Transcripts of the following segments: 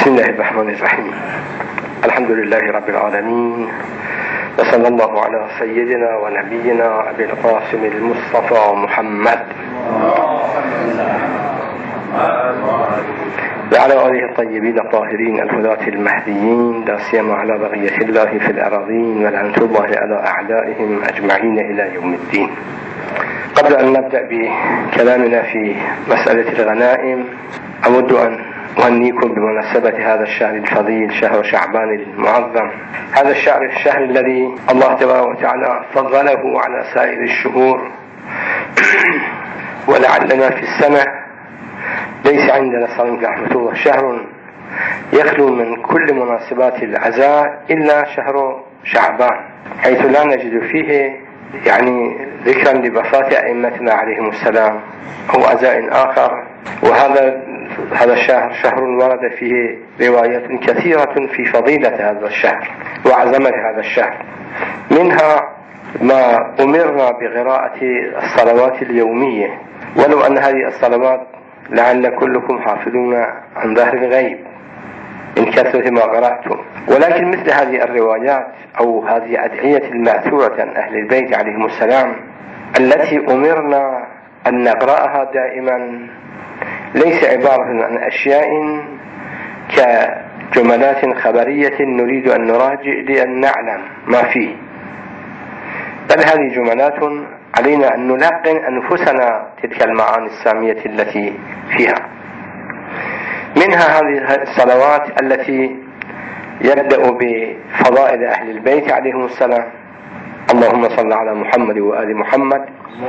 بسم الله الرحمن الرحيم. الحمد لله رب العالمين، وصلى الله على سيدنا ونبينا أبي القاسم المصطفى محمد وعلى آله الطيبين الطاهرين الهداة المهديين، لا سيما على بقية الله في الأراضين، ولعنة الله على أعدائهم أجمعين إلى يوم الدين. قبل أن نبدأ بكلامنا في مسألة الغنائم، أود أن أهنيكم بمناسبة هذا الشهر الفضيل، شهر شعبان المعظم. هذا الشهر الذي الله تبارك وتعالى فضله على سائر الشهور، ولعلنا في السنة ليس عندنا صلى رحمة الله شهر يخلو من كل مناسبات العزاء إلا شهر شعبان، حيث لا نجد فيه ذكرا لوفاة أئمتنا عليهم السلام أو عزاء آخر. وهذا الشهر شهر ورد فيه روايات كثيرة في فضيلة هذا الشهر وعظمة هذا الشهر. منها ما أمرنا بقراءة الصلوات اليومية، ولو أن هذه الصلوات لعل كلكم حافظون عن ظهر الغيب من كثرة ما قرأتم، ولكن مثل هذه الروايات أو هذه أدعية المأثورة عن أهل البيت عليهم السلام التي أمرنا أن نقرأها دائما ليس عبارة عن أشياء كجملات خبرية نريد أن نراجع لأن نعلم ما فيه، بل هذه جملات علينا أن نلقن أنفسنا تلك المعاني السامية التي فيها. منها هذه الصلوات التي يبدأ بفضائل أهل البيت عليهم السلام: اللهم صل على محمد وآل محمد،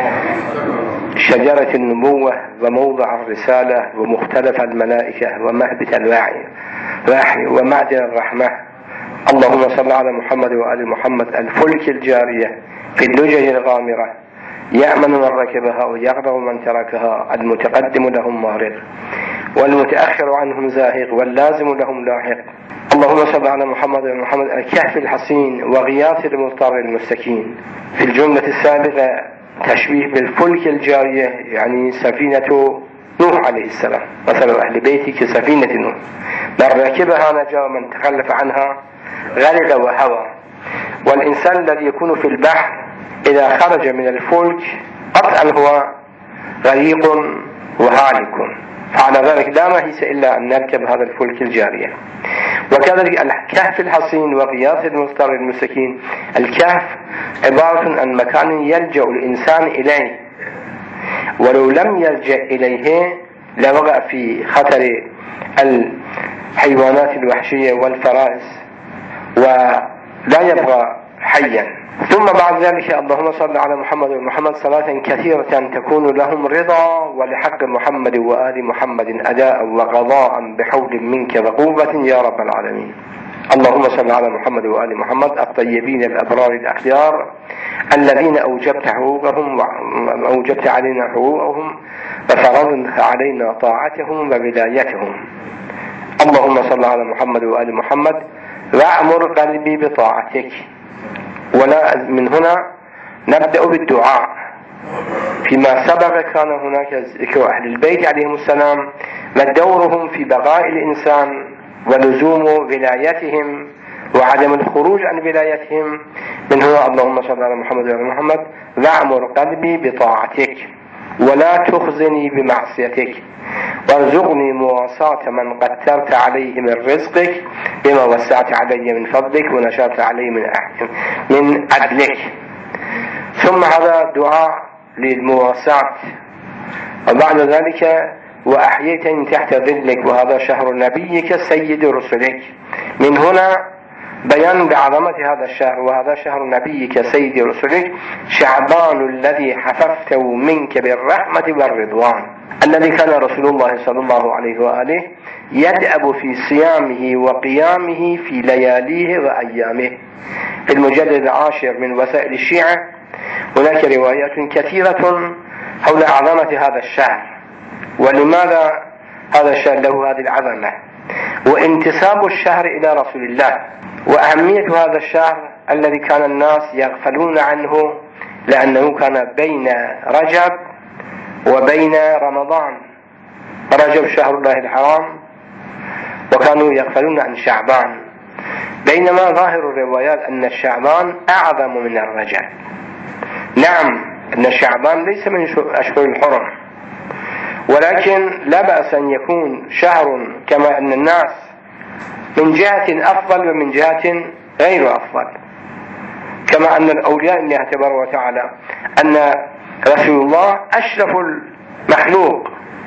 شجرة النبوة وموضع الرسالة ومختلف الملائكة ومهبط الوحي ومعدن الرحمة. اللهم صل على محمد وآل محمد، الفلك الجارية في اللجج الغامرة، يأمن من ركبها ويغرق من تركها، المتقدم لهم مارق والمتأخر عنهم زاهق واللازم لهم لاحق. اللهم صل على محمد وآل محمد، الكهف الحصين وغياث المضطر المستكين. في الجملة السابقة تشبيه بالفلك الجارية، يعني سفينة نوح عليه السلام، مثل أهل بيتي كسفينة نوح، من ركبها نجا ومن تخلف عنها غرق وهوى. والإنسان الذي يكون في البحر إذا خرج من الفلك قطعا هو غريق وهالك، فعلى ذلك لا مهيس إلا أن نركب هذا الفلك الجارية. وكذلك الكهف الحصين وغياث المضطر المستكين، الكهف عبارة عن مكان يلجأ الإنسان إليه، ولو لم يلجأ إليه لوقع في خطر الحيوانات الوحشية والفرائس ولا يبقى حيا. ثم بعد ذلك اللهم صل على محمد ومحمد صلاة كثيرة تكون لهم رضا، ولحق محمد وآل محمد أداء وقضاء بحول منك وقوة يا رب العالمين. اللهم صل على محمد وآل محمد الطيبين الأبرار الأخيار الذين أوجبت حقوقهم وأوجبت علينا حقوقهم وفرضت علينا طاعتهم وولايتهم. اللهم صل على محمد وآل محمد وأعمر قلبي بطاعتك. ولا من هنا نبدأ بالدعاء. فيما سبق كان هناك ذكر أهل البيت عليهم السلام ودورهم في بقاء الإنسان ولزوم ولايتهم وعدم الخروج عن ولايتهم. من هنا اللهم صل على محمد وعلى محمد وأعمر قلبي بطاعتك ولا تخزني بمعصيتك، وارزقني مواساة من قدرت عليه من رزقك بما وسعت علي من فضلك ونشرت علي من عدلك. ثم هذا دعاء للمواساة. وبعد ذلك وأحييتني تحت ظلك، وهذا شهر نبيك سيد رسلك. من هنا بيان بعظمة هذا الشهر، وهذا شهر نبيك سيد رسلك شعبان الذي حففته منك بالرحمة والرضوان، الذي كان رسول الله صلى الله عليه وآله يدأب في صيامه وقيامه في لياليه وأيامه. في المجلد 10 من وسائل الشيعة هناك روايات كثيرة حول عظمة هذا الشهر، ولماذا هذا الشهر له هذه العظمة، وانتساب الشهر إلى رسول الله، وأهمية هذا الشهر الذي كان الناس يغفلون عنه لأنه كان بين رجب وبين رمضان. رجب شهر الله الحرام، وكانوا يغفلون عن شعبان، بينما ظاهر الروايات أن شعبان أعظم من الرجب. نعم، أن شعبان ليس من أشهر الحرم، ولكن لا بأس أن يكون شهر كما أن الناس من جهة أفضل ومن جهة غير أفضل، كما أن الأولياء الله تبارك وتعالى أن رسول الله أشرف المخلوق،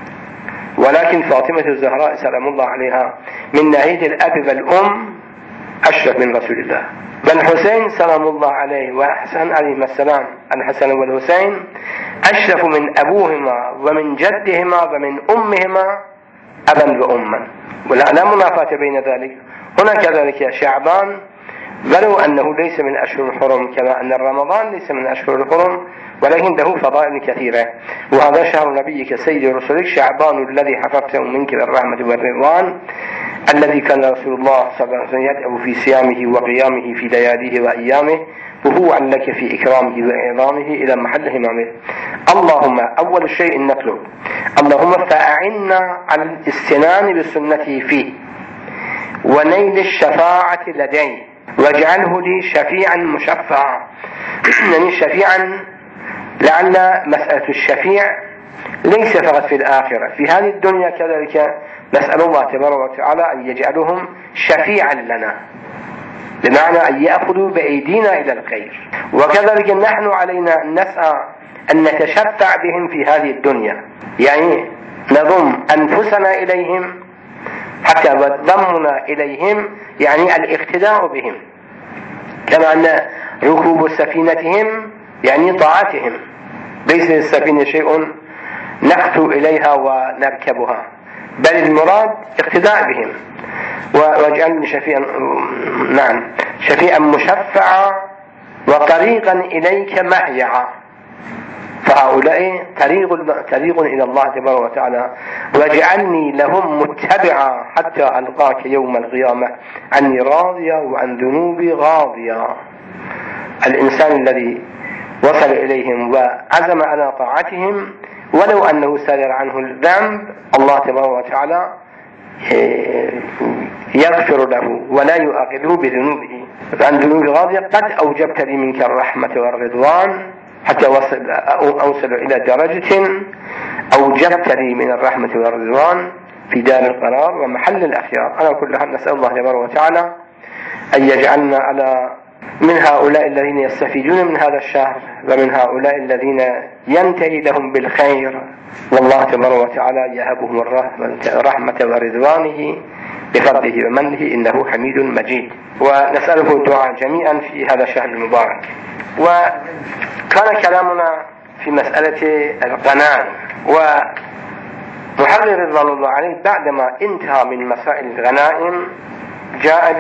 ولكن فاطمة الزهراء سلام الله عليها من ناحية الأب والأم أشرف من رسول الله. والحسين سلام الله عليه وحسن عليه السلام، الحسن والحسين أشرف من أبوهما ومن جدهما ومن أمهما أبا وأما، ولا منافاة بين ذلك. هنا كذلك شعبان ولو أنه ليس من أشهر الحرم كما أن رمضان ليس من أشهر الحرم، ولكن له فضائل كثيرة. وهذا شهر نبيك سيد رسولك شعبان الذي حفظته منك بالرحمة والرضوان، الذي كان رسول الله صلى الله عليه وسلم يدعو في صيامه وقيامه في لياليه وأيامه، وهو لك في إكرامه وإعظامه إلى محل همامه. اللهم أول شيء نطلب اللهم فأعنا على الاستنان بسنته فيه ونيل الشفاعة لديه، واجعله لي شفيعا مشفعا. يعني شفيعا، لعل مسألة الشفيع ليس فقط في الآخرة، في هذه الدنيا كذلك نسأل الله تبارك وتعالى أن يجعلهم شفيعا لنا، بمعنى أن يأخذوا بأيدينا إلى الخير. وكذلك نحن علينا أن نسعى أن نتشفع بهم في هذه الدنيا، يعني نضم أنفسنا إليهم، حتى ضمنا إليهم يعني الاقتداء بهم، كما أن ركوب سفينتهم يعني طاعتهم، ليس السفينة شيء نخطو إليها ونركبها، بل المراد اقتداء بهم. واجعلني شفيعا مشفعا وطريقا إليك مهيعا، فهؤلاء طريق إلى الله تبارك وتعالى. واجعلني لهم متبعا حتى ألقاك يوم القيامة عني راضيا وعن ذنوبي غاضيا. الإنسان الذي وصل إليهم وعزم على طاعتهم ولو أنه سادر عنه الذنب، الله تبارك وتعالى يغفر له ولا يؤاخذه بذنوبه. عن ذنوبي غاضيا قد أوجبت لي منك الرحمة والرضوان، حتى أوصل إلى درجة أوجبت لي من الرحمة والرضوان في دار القرار ومحل الأخيار. أنا كلها نسأل الله تبارك وتعالى أن يجعلنا من هؤلاء الذين يستفيدون من هذا الشهر، ومن هؤلاء الذين ينتهي لهم بالخير، والله تبارك وتعالى يهبهم الرحمة ورضوانه بفضله ومنه، إنه حميد مجيد. ونسأله الدعاء جميعا في هذا الشهر المبارك. وكان كلامنا في مسألة الغنائم، ومحرر رضوان الله عليه بعدما انتهى من مسائل الغنائم جاء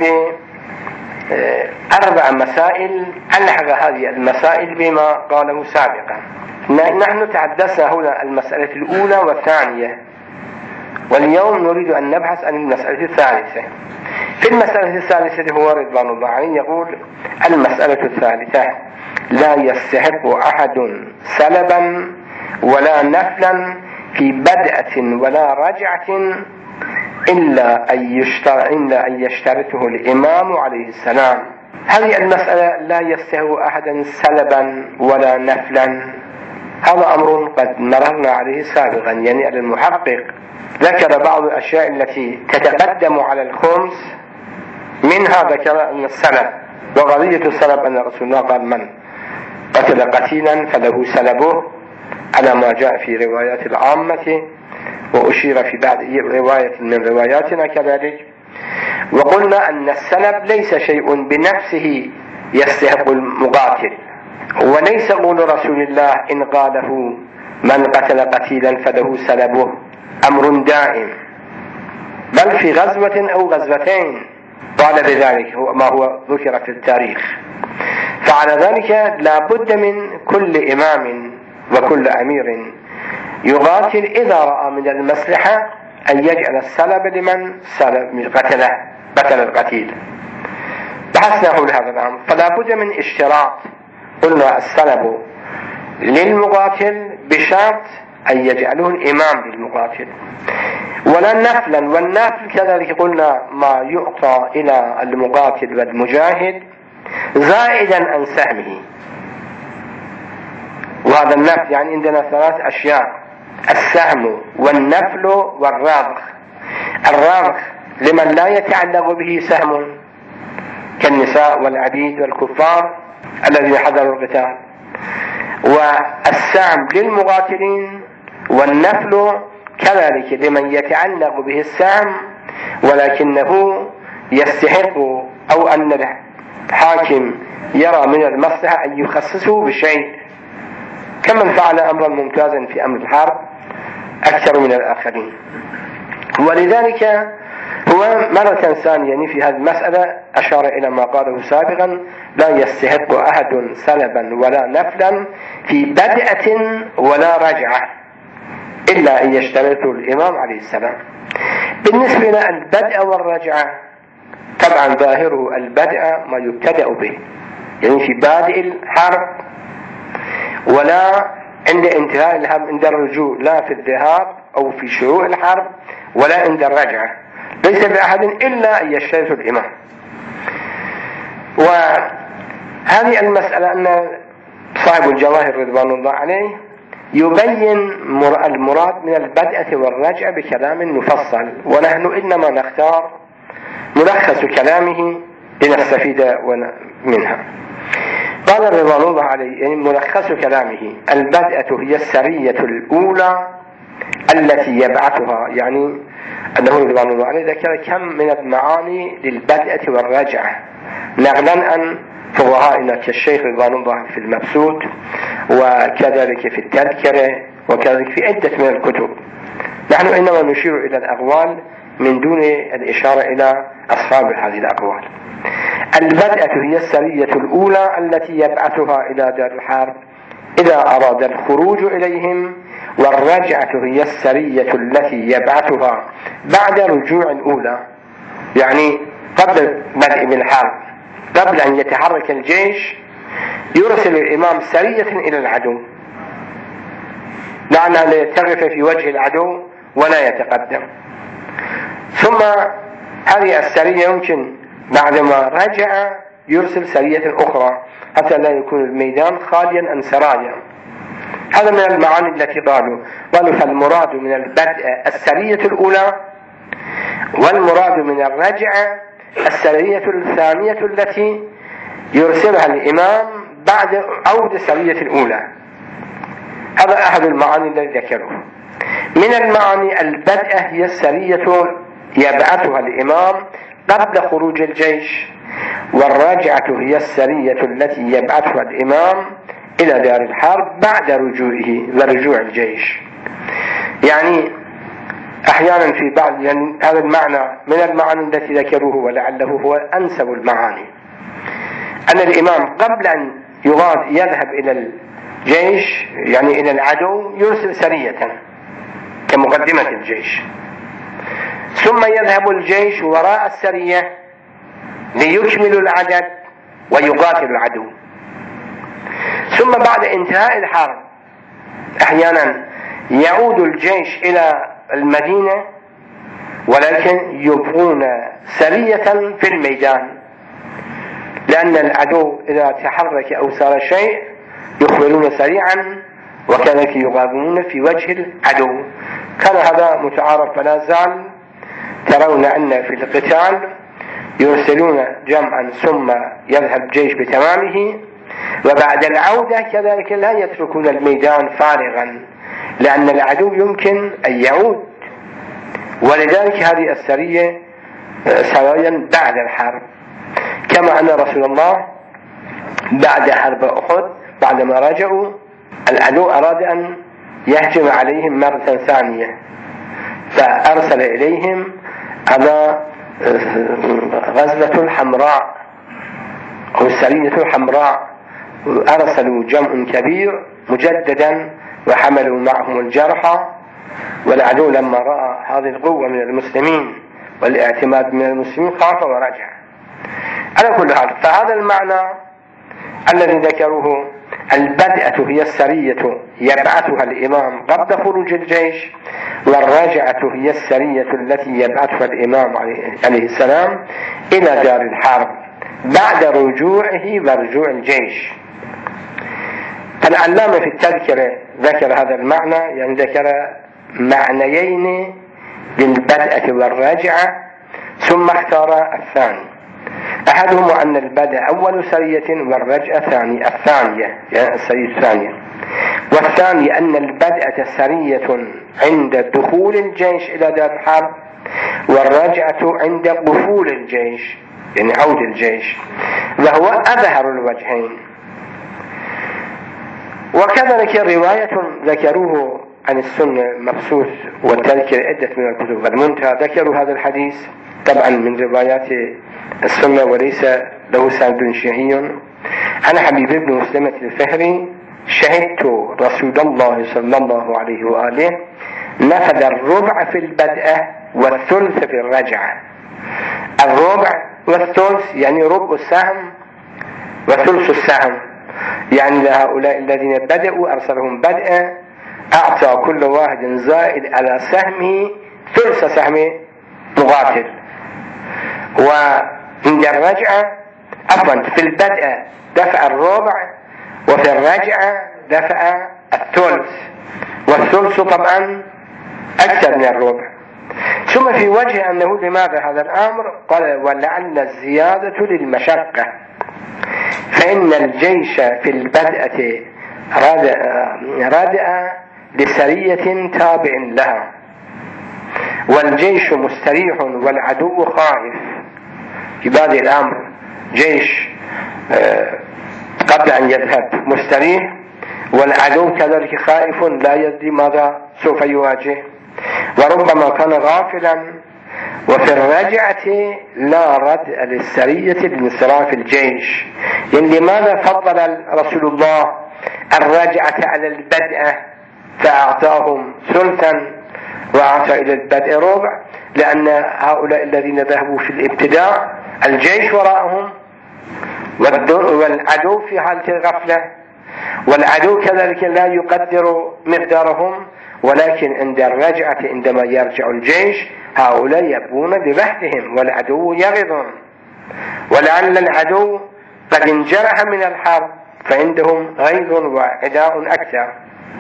ب4 مسائل ألحق هذه المسائل بما قاله سابقا. نحن تحدثنا هنا المسألة الأولى والثانية، واليوم نريد أن نبحث عن المسألة الثالثة. في المسألة الثالثة هو رضوان الله عليه يقول: المسألة الثالثة: لا يستحق أحد سلبا ولا نفلا في بدءة ولا رجعة إلا أن يشترطه الإمام عليه السلام. هذه المسألة لا يستحق أحدا سلبا ولا نفلا، هذا أمر قد مررنا عليه سابقا. يعني المحقق ذكر بعض الأشياء التي تتقدم على الخمس، منها ذكر أن السلب، وقضية السلب أن رسول الله قال: من قتل قتيلا فله سلبه، على ما جاء في روايات العامة، وأشير في بعض رواية من رواياتنا كذلك. وقلنا أن السلب ليس شيء بنفسه يستحق المقاتل، وليس قول رسول الله إن قاله من قتل قتيلا فله سلبه أمر دائم، بل في غزوة أو غزوتين قال بذلك ما هو ذكر في التاريخ. فعلى ذلك لا بد من كل إمام وكل أمير يقاتل إذا رأى من المصلحة أن يجعل السلب لمن قتل القتيل. بحثناه لهذا الأمر، فلا بد من اشتراط. قلنا السلب للمقاتل بشرط أن يجعله الإمام للمقاتل، ولا نفلا. والنفل كذلك قلنا ما يعطى إلى المقاتل والمجاهد زائدا عن سهمه. وهذا النفل يعني عندنا ثلاث أشياء: السهم والنفل والرابخ. الرابخ لمن لا يتعلق به سهم كالنساء والعبيد والكفار الذين حضروا القتال، والسهم للمقاتلين، والنفل كذلك لمن يتعلق به السهم ولكنه يستحق أو أن الحاكم يرى من المصلحة أن يخصصه بشيء، كمن فعل أمرا ممتازا في أمر الحرب أكثر من الآخرين. ولذلك هو مرة ثانية في هذه المسألة أشار إلى ما قاله سابقا: لا يستحق أحد سلبا ولا نفلا في بدءة ولا رجعة إلا أن يشترطه الإمام عليه السلام. بالنسبة للبدء والرجعة طبعا ظاهره البدء ما يبتدأ به، يعني في بادئ الحرب ولا عند انتهاء الحرب، عند الرجوع، لا في الذهاب أو في شروع الحرب ولا عند الرجعة، ليس بأحد إلا أن يشترط الإمام. وهذه المسألة أن صاحب الجواهر رضوان الله عليه يبين المراد من البدءة والرجعة بكلام مفصل، ونحن إنما نختار ملخص كلامه لنستفيد منها. قال رضوان الله عليه يعني ملخص كلامه: البدءة هي السرية الأولى التي يبعثها، يعني أنه رضوان الله عليه ذكر كم من المعاني للبدءة والرجعة نقلا عن فقهائنا كالشيخ رضوان الله في المبسوط، وكذلك في التذكرة، وكذلك في عدة من الكتب. نحن إنما نشير إلى الأقوال من دون الإشارة إلى أصحاب هذه الأقوال. البدءة هي السرية الأولى التي يبعثها إلى دار الحرب إذا أراد الخروج إليهم، والرجعة هي السرية التي يبعثها بعد رجوع الأولى، يعني قبل بدء بالحرب، قبل أن يتحرك الجيش يرسل الإمام سرية إلى العدو لأنها لتغرف في وجه العدو ولا يتقدم. ثم هذه السرية يمكن بعدما رجع يرسل سرية أخرى حتى لا يكون الميدان خاليا عن سرايا. هذا من المعاني التي قالوا فالمراد من البدء السرية الأولى، والمراد من الرجعة السرية الثانية التي يرسلها الإمام بعد عود السرية الأولى. هذا أحد المعاني التي ذكره. من المعاني البدء هي السرية يبعثها الإمام قبل خروج الجيش، والرجعة هي السرية التي يبعثها الإمام إلى دار الحرب بعد رجوعه ورجوع الجيش. يعني أحيانا في بعض، يعني هذا المعنى من المعاني التي ذكروه ولعله هو أنسب المعاني، أن الإمام قبل أن يذهب إلى الجيش يعني إلى العدو يرسل سرية كمقدمة الجيش، ثم يذهب الجيش وراء السرية ليكملوا العدد ويقاتل العدو. ثم بعد انتهاء الحرب أحيانا يعود الجيش إلى المدينة ولكن يبقون سرية في الميدان، لأن العدو إذا تحرك أو صار شيء يخبرون سريعا وكذلك يقابلون في وجه العدو. كان هذا متعارف فلا زال ترون أن في القتال يرسلون جمعا ثم يذهب الجيش بتمامه، وبعد العودة كذلك لا يتركون الميدان فارغا لأن العدو يمكن أن يعود. ولذلك هذه السرية سرايا بعد الحرب، كما أن رسول الله بعد حرب أحد بعدما رجعوا العدو أراد أن يهجم عليهم مرة ثانية، فأرسل إليهم على غزوة الحمراء أو السرية الحمراء، أرسلوا جمع كبير مجددا وحملوا معهم الجرحى، والعدو لما رأى هذه القوة من المسلمين والاعتماد من المسلمين خاف ورجع. على كل حال فهذا المعنى الذي ذكروه البدءة هي السرية يبعثها الإمام قبل خروج الجيش، والرجعة هي السرية التي يبعثها الإمام عليه السلام إلى دار الحرب بعد رجوعه ورجوع الجيش. العلامة في التذكرة ذكر هذا المعنى، يعني ذكر معنيين للبدءة والرجعة ثم اختار الثاني. أحدهما أن البدء أول سرية والرجعة الثانية يعني السرية الثانية، والثاني أن البدءة سرية عند دخول الجيش إلى دار الحرب، والرجعة عند قفول الجيش يعني عود الجيش، وهو أظهر الوجهين. وكذلك رواية ذكروه عن السنة مبسوط والتذكر عدة من الكتب والمنتهى ذكروا هذا الحديث طبعا من روايات السنة وليس له سند شيعي. أنا حبيب بن مسلمة الفهري شهدت رسول الله صلى الله عليه وآله نفذ الربع في البدءة والثلث في الرجعة. الربع والثلث يعني ربع السهم وثلث السهم، يعني لهؤلاء الذين بدأوا أرسلهم بدءا أعطى كل واحد زائد على سهمه ثلث سهم مقاتل. وعند الرجعة في البدء دفع الربع، وفي الرجعة دفع الثلث، والثلث طبعا أكثر من الربع. ثم في وجه أنه لماذا هذا الأمر قال ولعل الزيادة للمشقة، فإن الجيش في البدءة رادع لسرية تابع لها، والجيش مستريح والعدو خائف. في بادئ الأمر جيش قبل أن يذهب مستريح، والعدو كذلك خائف لا يدري ماذا سوف يواجه، وربما كان غافلا. وفي الرجعة لا ردع للسرية لانصراف الجيش، يعني لماذا فضل رسول الله الرجعة على البدء فأعطاهم ثلثا وأعطى إلى البدء ربع؟ لأن هؤلاء الذين ذهبوا في الابتداء الجيش وراءهم والعدو في حالة الغفلة، والعدو كذلك لا يقدر مقدارهم، ولكن عند الرجعة عندما يرجع الجيش هؤلاء يبقون بوحدهم والعدو يغضون، ولعل العدو قد انجرح من الحرب فعندهم غيظ وعداء أكثر،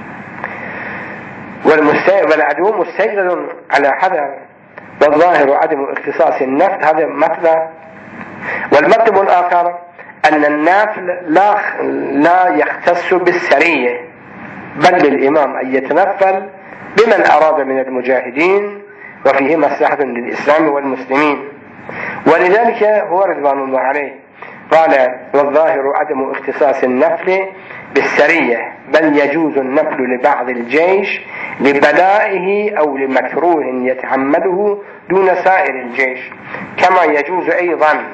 والعدو مستيقظ على حذر، والظاهر عدم اختصاص النفل. هذا مطلب. والمطلب الآخر أن النفل لا يختص بالسرية، بل للإمام أن يتنفل بمن أراد من المجاهدين وفيه مصلحة للإسلام والمسلمين. ولذلك هو رضوان الله عليه قال والظاهر عدم اختصاص النفل بالسرية، بل يجوز النفل لبعض الجيش لبلائه أو لمكروه يتحمله دون سائر الجيش، كما يجوز أيضا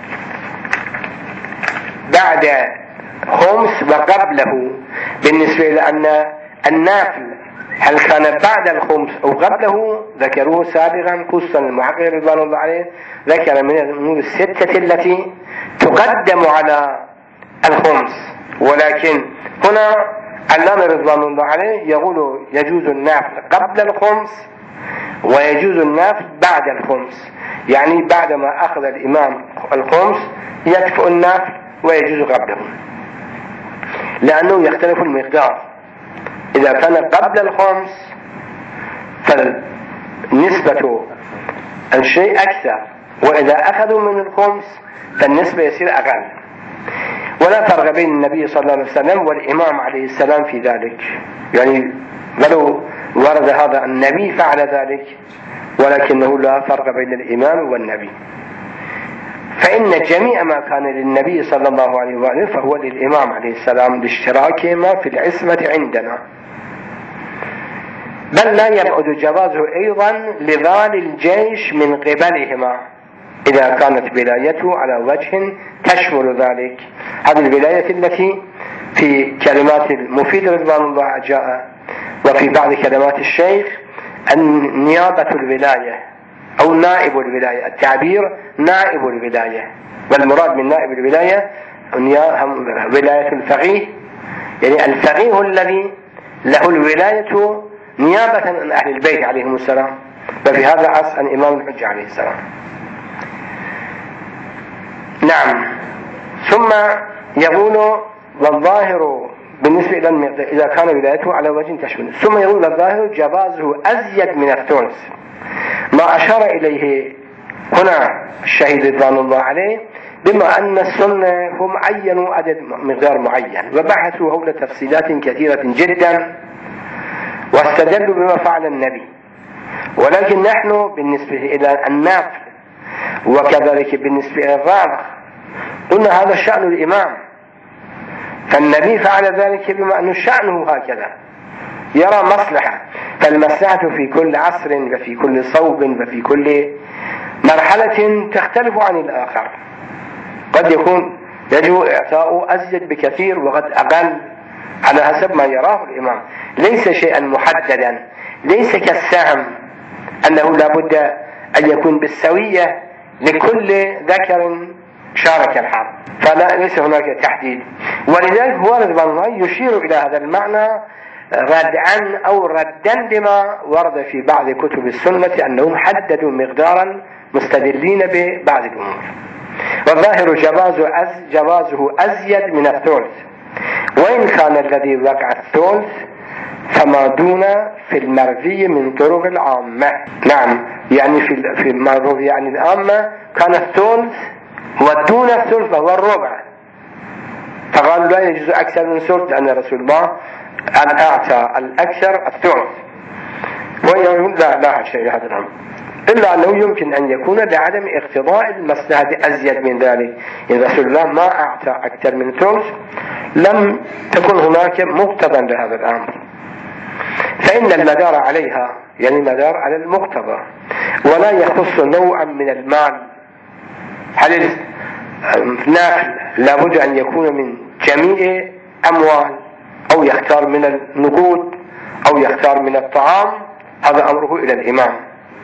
بعد خمس وقبله. بالنسبة لأن النافل هل كان بعد الخمس أو قبله ذكروه سابقا، خصوصا المحقق رضوان الله عليه ذكر من الأمور الستة التي تقدم على الخمس، ولكن هنا علامة رضوان الله عليه يقول يجوز النافل قبل الخمس ويجوز النافل بعد الخمس، يعني بعدما أخذ الإمام الخمس يكفئ النافل ويجوز قبله، لأنه يختلف المقدار. إذا كان قبل الخمس فالنسبة الشيء أكثر، وإذا أخذوا من الخمس فالنسبة يصير أقل. ولا فرق بين النبي صلى الله عليه وسلم والإمام عليه السلام في ذلك، يعني ولو ورد هذا النبي فعل ذلك، ولكنه لا فرق بين الإمام والنبي، فإن جميع ما كان للنبي صلى الله عليه وآله فهو للإمام عليه السلام لاشتراكهما في العصمة عندنا، بل لا يبعد جوازه أيضا لظال الجيش من قبلهما إذا كانت ولايته على وجه تشمل ذلك. هذه الولاية التي في كلمات المفيد رضوان الله جاء، وفي بعض كلمات الشيخ نيابة الولاية أو نائب الولاية، التعبير نائب الولاية، والمراد من نائب الولاية ولاية الفقيه، يعني الفقيه الذي له الولاية نيابة عن أهل البيت عليهم السلام، ففي هذا العصر الإمام الحجة عليه السلام. نعم. ثم يقول والظاهر بالنسبة إلى إذا كان ولايته على وجه تشمل، ثم يقول الظاهر جوازه أزيد من الثلث، ما أشار إليه هنا الشهيد رضوان الله عليه، بما أن السنة هم عينوا عدد مقدار معين وبحثوا حول تفصيلات كثيرة جدا واستدلوا بما فعل النبي، ولكن نحن بالنسبة إلى النافل وكذلك بالنسبة إلى الرابع قلنا هذا شأن الإمام، فالنبي فعل ذلك بما أن شأنه هكذا يرى مصلحة، فالمصلحة في كل عصر وفي كل صوب وفي كل مرحلة تختلف عن الآخر، قد يكون يجب إعطاء أزيد بكثير وقد أقل على حسب ما يراه الإمام، ليس شيئا محددا، ليس كالسهم أنه لابد أن يكون بالسوية لكل ذكر شارك الحرب، فلا ليس هناك تحديد. ولذلك هو رضوان الله يشير إلى هذا المعنى ردعا أو ردا لما ورد في بعض كتب السنة أنهم حددوا مقدارا مستدلين ببعض الأمور. والظاهر جوازه أزيد من الثلث، وإن كان الذي وقع الثلث فما دون في المروي من طرق العامة. نعم، يعني في المروي يعني العامة كان الثلث ودون الثلث فهو الربع، فقالوا لا يجوز أكثر من ثلث لأن رسول الله أعطى الأكثر الثلث، ويقول لا شيء هذا الأمر، إلا أنه يمكن أن يكون لعدم اقتضاء المصلحة أزيد من ذلك. إذا رسول الله ما أعطى أكثر من ثلث لم تكن هناك مقتضى لهذا الأمر، فإن المدار عليها يعني مدار على المقتضى، ولا يخص نوعا من المال. هل النافل لابد أن يكون من جميع أموال أو يختار من النقود أو يختار من الطعام؟ هذا أمره إلى الإمام.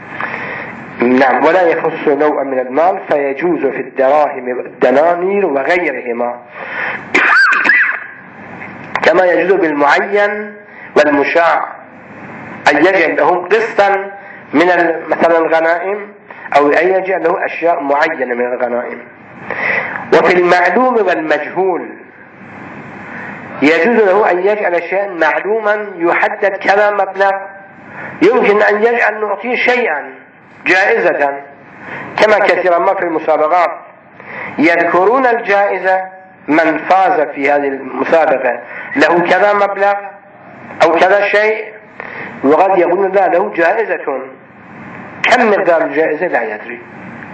نعم. ولا يخص نوعا من المال فيجوز في الدراهم والدنانير وغيرهما كما يجوز بالمعين والمشاع أن يجعل له قسطا من مثلا الغنائم أو أن يجعل له أشياء معينة من الغنائم. وفي المعلوم والمجهول يجوز له أن يجعل شيئا معلوما يحدد كذا مبلغ، يمكن أن يجعل نعطيه شيئا جائزة، كما كثيرا ما في المسابقات يذكرون الجائزة من فاز في هذه المسابقة له كذا مبلغ أو كذا شيء، وقد يقولون لا له جائزة، كم مقدار الجائزة لا يدري.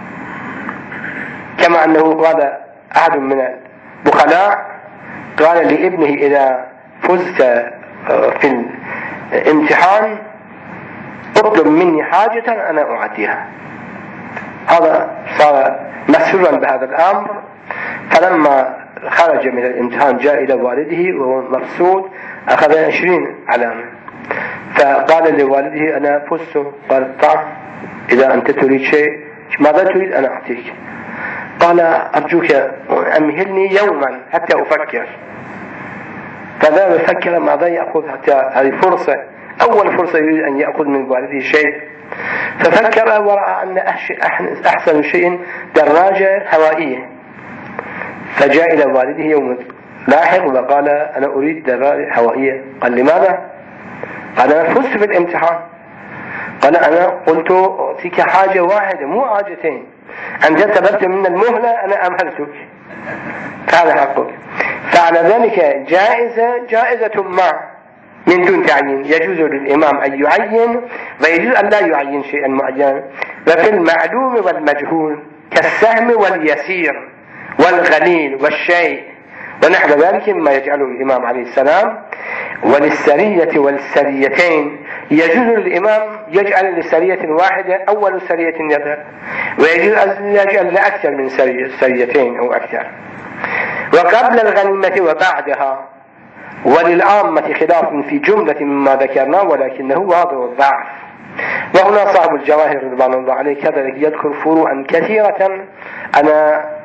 كما أنه قال أحد من البخلاء قال لابنه إذا فزت في الامتحان اطلب مني حاجة أنا أعطيها. هذا صار مسرورا بهذا الأمر، فلما خرج من الامتحان جاء إلى والده وهو مبسوط، أخذ 20 علامة، فقال لوالده أنا فزت. قال طيب إذا أنت تريد شيء ماذا تريد أنا أعطيك. قال أرجوك أمهلني يوما حتى أفكر. فذهب يفكر ماذا يأخذ حتى هذه فرصة، أول فرصة يريد أن يأخذ من والده شيء، ففكر ورأى أن أحسن شيء دراجة هوائية، فجاء إلى والده يوم لاحق وقال أنا أريد دراجة هوائية. قال لماذا؟ قال أنا فزت في الامتحان. قال أنا قلت أعطيك حاجة واحدة مو حاجتين، أنت طلبت من المهلة أنا أمهلتك، هذا حقك. فعلى ذلك جائزة ما من دون تعيين، يجوز للإمام أن يعين ويجوز أن لا يعين شيئا معينا. وفي المعلوم والمجهول كالسهم واليسير والقليل والشيء ونحو ذلك مما يجعله الإمام عليه السلام. وللسرية والسريتين يجوز للإمام يجعل للسرية واحدة أول سرية يذهب، ويجوز أن يجعل لأكثر من سريتين أو أكثر، وقبل الغنيمة وبعدها. وللعامة خلاف في جملة مما ذكرنا ولكنه واضح الضعف. وهنا صاحب الجواهر رضوان الله عليه كذلك يذكر فروعا كثيرة أنا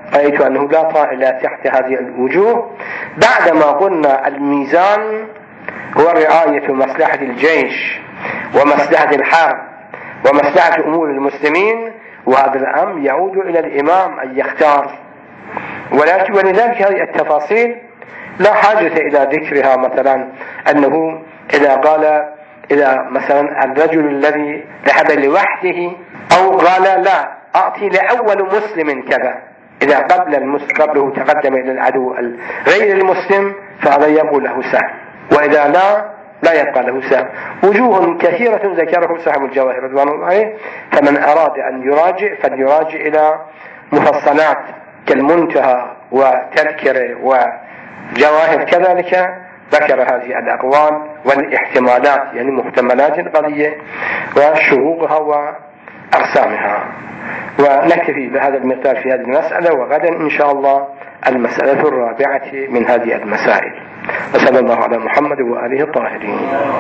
رأيت أنه لا طائل تحت هذه الوجوه. بعدما قلنا الميزان هو رعاية مصلحة الجيش ومصلحة الحرب ومصلحة أمور المسلمين، وهذا الأمر يعود إلى الإمام أن يختار، ولذلك هذه التفاصيل لا حاجة إلى ذكرها. مثلا أنه إذا مثلا الرجل الذي ذهب لوحده أو قال لا أعطي لأول مسلم كذا، إذا قبله تقدم إلى العدو غير المسلم فهذا يبقى له سهم، وإذا لا يبقى له سهم. وجوه كثيرة ذكره صاحب الجواهر رضوان الله عليه، فمن أراد أن يراجع فليراجع إلى مفصلات كالمنتهى وتذكرة وجواهر، كذلك ذكر هذه الأقوال والاحتمالات، يعني محتملات القضية وشروطها وأقسامها. ونكتفي بهذا المقدار في هذه المسألة، وغدا إن شاء الله المسألة الرابعة من هذه المسائل. وصلى الله على محمد وآله الطاهرين.